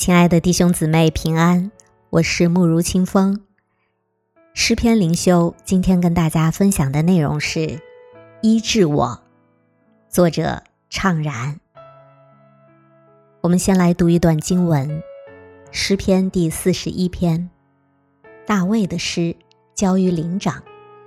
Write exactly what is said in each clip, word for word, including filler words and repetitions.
亲爱的弟兄姊妹平安，我是慕如清风。诗篇灵修今天跟大家分享的内容是医治我，作者怅然。我们先来读一段经文，诗篇第四十一篇，大卫的诗，交于灵长。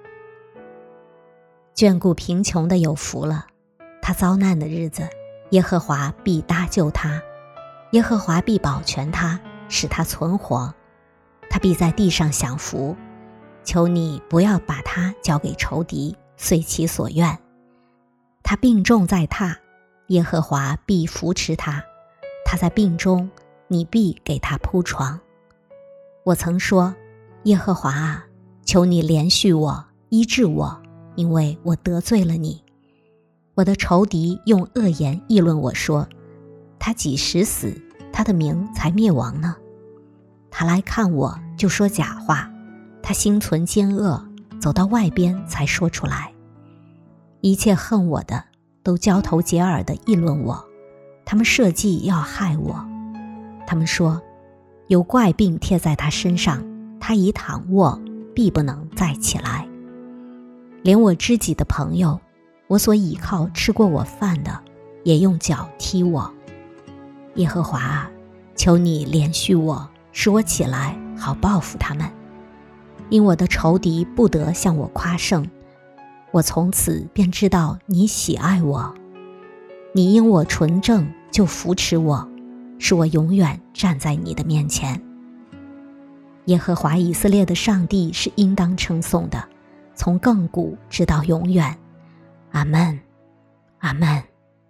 眷顾贫穷的有福了，他遭难的日子，耶和华必搭救他，耶和华必保全他，使他存活，他必在地上享福。求你不要把他交给仇敌，遂其所愿。他病重在榻，耶和华必扶持他，他在病中，你必给他铺床。我曾说，耶和华啊，求你怜恤我，医治我，因为我得罪了你。我的仇敌用恶言议论我说，他几时死，他的名才灭亡呢？他来看我就说假话，他心存奸恶，走到外边才说出来。一切恨我的都交头接耳地议论我，他们设计要害我。他们说，有怪病贴在他身上，他一躺卧必不能再起来。连我知己的朋友，我所倚靠吃过我饭的，也用脚踢我。耶和华啊，求你怜恤我，使我起来，好报复他们。因我的仇敌不得向我夸胜，我从此便知道你喜爱我。你因我纯正就扶持我，使我永远站在你的面前。耶和华以色列的上帝是应当称颂的，从亘古直到永远。阿们，阿们。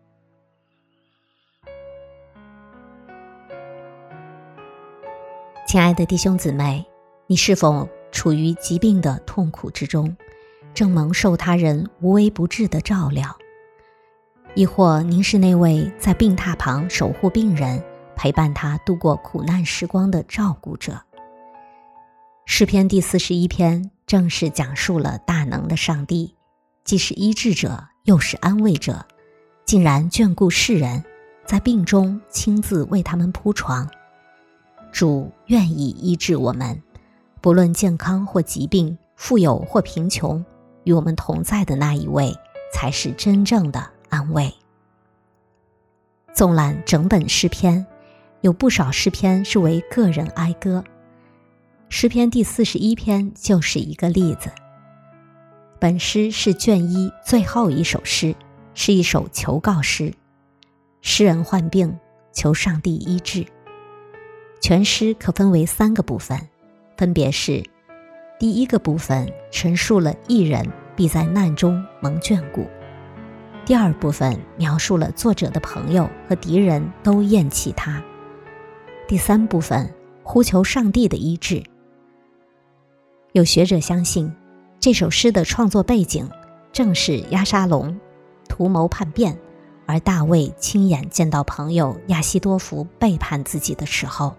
亲爱的弟兄姊妹，你是否处于疾病的痛苦之中，正蒙受他人无微不至的照料？亦或您是那位在病榻旁守护病人，陪伴他度过苦难时光的照顾者？诗篇第四十一篇正是讲述了大能的上帝，既是医治者，又是安慰者，竟然眷顾世人，在病中亲自为他们铺床。主愿意医治我们，不论健康或疾病，富有或贫穷，与我们同在的那一位，才是真正的安慰。纵览整本诗篇，有不少诗篇是为个人哀歌，诗篇第四十一篇就是一个例子。本诗是卷一最后一首诗，是一首求告诗。诗人患病，求上帝医治。全诗可分为三个部分，分别是：第一个部分陈述了义人必在难中蒙眷顾；第二部分描述了作者的朋友和敌人都厌弃他；第三部分呼求上帝的医治。有学者相信，这首诗的创作背景正是押沙龙图谋叛变，而大卫亲眼见到朋友亚希多弗背叛自己的时候。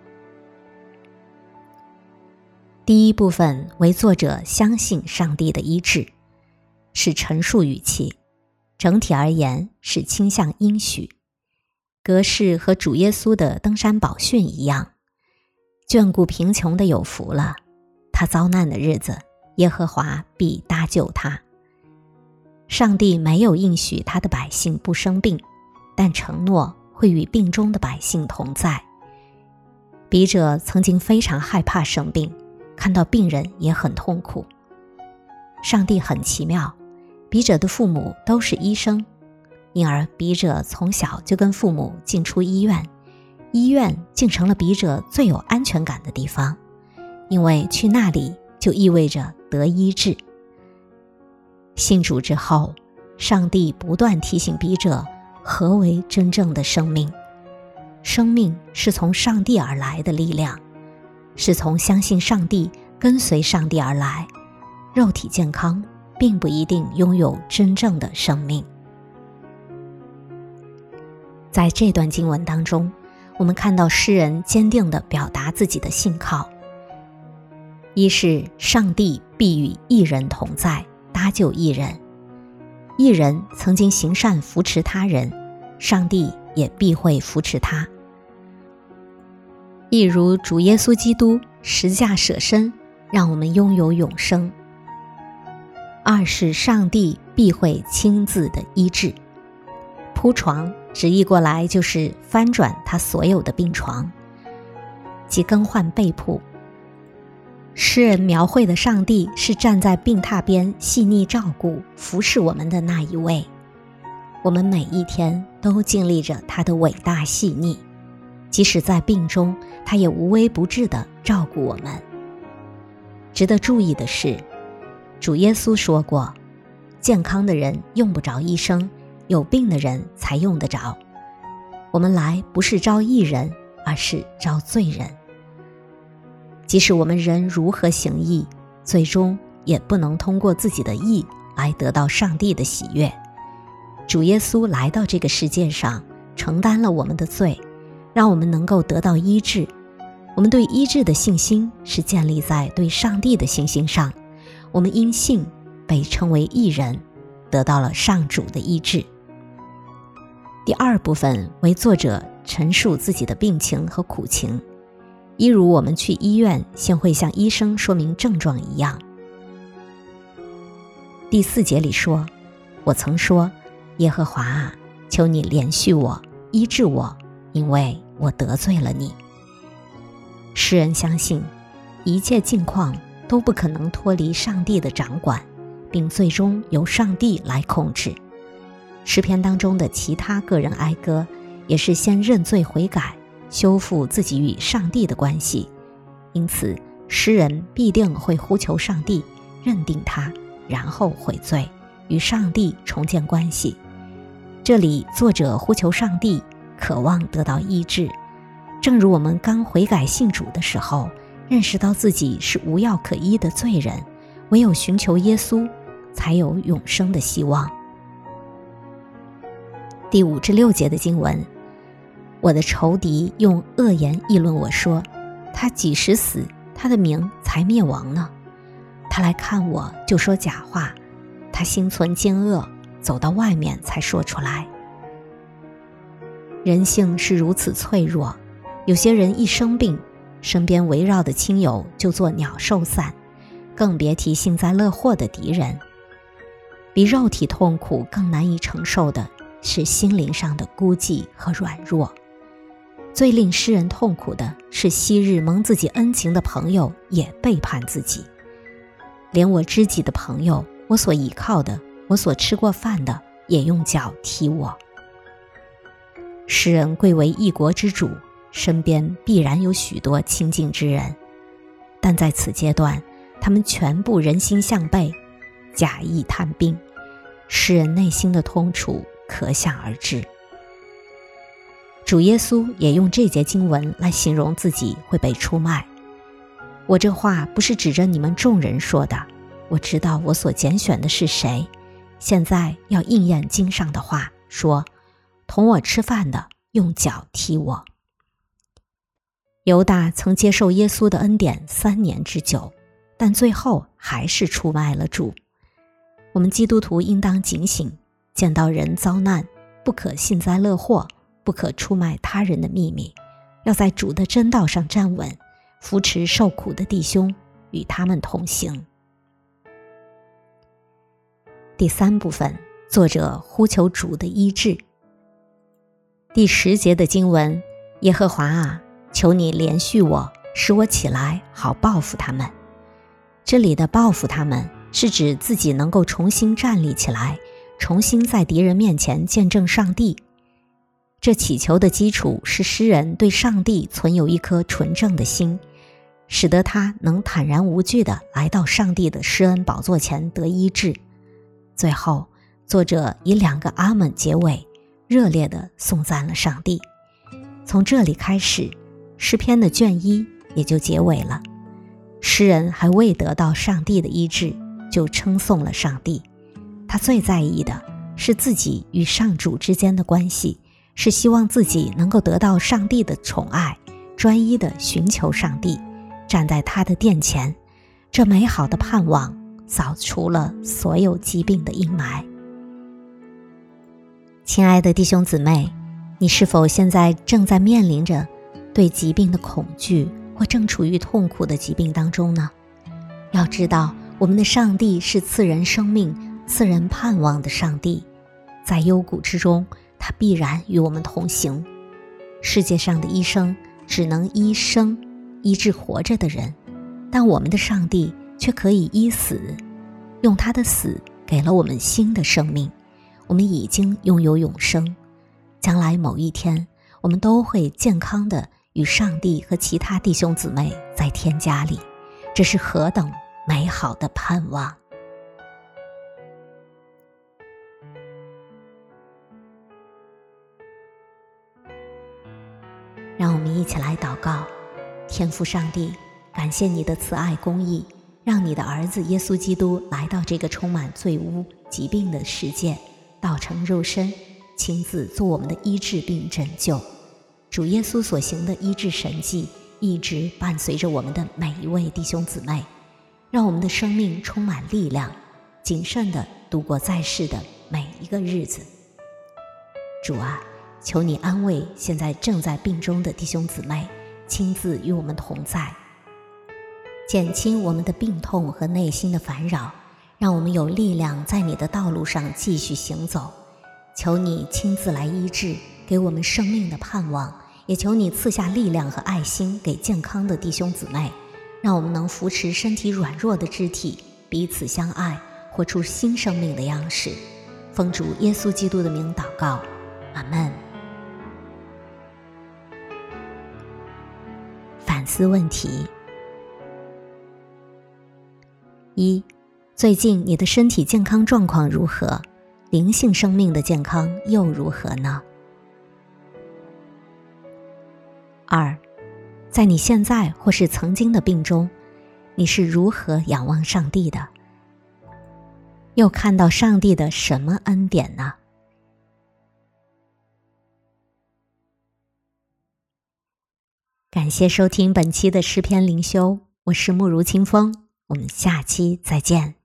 第一部分为作者相信上帝的医治，是陈述语气，整体而言是倾向应许，格式和主耶稣的登山宝训一样。眷顾贫穷的有福了，他遭难的日子，耶和华必搭救他。上帝没有应许他的百姓不生病，但承诺会与病中的百姓同在。笔者曾经非常害怕生病，看到病人也很痛苦。上帝很奇妙，笔者的父母都是医生，因而笔者从小就跟父母进出医院，医院竟成了笔者最有安全感的地方，因为去那里就意味着得医治。信主之后，上帝不断提醒笔者何为真正的生命。生命是从上帝而来的力量，是从相信上帝跟随上帝而来，肉体健康并不一定拥有真正的生命。在这段经文当中，我们看到诗人坚定地表达自己的信靠。一是上帝必与义人同在，搭救义人。义人曾经行善扶持他人，上帝也必会扶持他。 亦如主耶稣基督十架舍身，让我们拥有永生。二是上帝必会亲自的医治。铺床直译过来就是翻转他所有的病床，即更换被铺。诗人描绘的上帝是站在病榻边细腻照顾服侍我们的那一位，我们每一天都经历着他的伟大细腻，即使在病中，他也无微不至地照顾我们。值得注意的是，主耶稣说过，健康的人用不着医生，有病的人才用得着。我们来不是招义人，而是招罪人。即使我们人如何行义，最终也不能通过自己的义来得到上帝的喜悦。主耶稣来到这个世界上，承担了我们的罪，让我们能够得到医治。我们对医治的信心是建立在对上帝的信心上，我们因信被称为义人，得到了上主的医治。第二部分为作者陈述自己的病情和苦情，一如我们去医院先会向医生说明症状一样。第四节里说，我曾说，耶和华啊，求你怜恤我，医治我，因为我得罪了你。诗人相信，一切境况都不可能脱离上帝的掌管，并最终由上帝来控制。诗篇当中的其他个人哀歌，也是先认罪悔改，修复自己与上帝的关系。因此，诗人必定会呼求上帝，认定他，然后悔罪，与上帝重建关系。这里作者呼求上帝，渴望得到医治。正如我们刚悔改信主的时候，认识到自己是无药可医的罪人，唯有寻求耶稣，才有永生的希望。第五至六节的经文，我的仇敌用恶言议论我说，他几时死，他的名才灭亡呢？他来看我就说假话，他心存奸恶，走到外面才说出来。人性是如此脆弱，有些人一生病，身边围绕的亲友就做鸟兽散，更别提幸灾乐祸的敌人。比肉体痛苦更难以承受的是心灵上的孤寂和软弱。最令诗人痛苦的是昔日蒙自己恩情的朋友也背叛自己，连我知己的朋友，我所依靠的，我所吃过饭的，也用脚踢我。诗人贵为一国之主，身边必然有许多亲近之人，但在此阶段，他们全部人心向背，假意探病，诗人内心的痛楚可想而知。主耶稣也用这节经文来形容自己会被出卖。我这话不是指着你们众人说的，我知道我所拣选的是谁，现在要应验经上的话，说同我吃饭的用脚踢我。犹大曾接受耶稣的恩典三年之久，但最后还是出卖了主。我们基督徒应当警醒，见到人遭难，不可幸灾乐祸，不可出卖他人的秘密，要在主的真道上站稳，扶持受苦的弟兄，与他们同行。第三部分，作者呼求主的医治。第十节的经文，耶和华啊，求你怜恤我，使我起来，好报复他们。这里的报复他们，是指自己能够重新站立起来，重新在敌人面前见证上帝。这祈求的基础是诗人对上帝存有一颗纯正的心，使得他能坦然无惧地来到上帝的施恩宝座前得医治。最后，作者以两个阿们结尾，热烈地颂赞了上帝。从这里开始，诗篇的卷一也就结尾了。诗人还未得到上帝的医治，就称颂了上帝。他最在意的是自己与上主之间的关系，是希望自己能够得到上帝的宠爱，专一地寻求上帝，站在他的殿前。这美好的盼望扫除了所有疾病的阴霾。亲爱的弟兄姊妹，你是否现在正在面临着对疾病的恐惧，或正处于痛苦的疾病当中呢？要知道，我们的上帝是赐人生命、赐人盼望的上帝，在幽谷之中，他必然与我们同行。世界上的医生只能医生，医治活着的人，但我们的上帝却可以医死，用他的死给了我们新的生命，我们已经拥有永生。将来某一天，我们都会健康的与上帝和其他弟兄姊妹在天家里，这是何等美好的盼望！让我们一起来祷告。天父上帝，感谢你的慈爱公义，让你的儿子耶稣基督来到这个充满罪污、疾病的世界，道成肉身，亲自做我们的医治并拯救。主耶稣所行的医治神迹，一直伴随着我们的每一位弟兄姊妹，让我们的生命充满力量，谨慎地度过在世的每一个日子。主啊，求你安慰现在正在病中的弟兄姊妹，亲自与我们同在，减轻我们的病痛和内心的烦扰，让我们有力量在你的道路上继续行走。求你亲自来医治，给我们生命的盼望，也求你赐下力量和爱心给健康的弟兄姊妹，让我们能扶持身体软弱的肢体，彼此相爱，活出新生命的样式。奉主耶稣基督的名祷告，阿们。反思问题：一、最近你的身体健康状况如何？灵性生命的健康又如何呢？二、在你现在或是曾经的病中，你是如何仰望上帝的？又看到上帝的什么恩典呢？感谢收听本期的诗篇灵修，我是慕如清风，我们下期再见。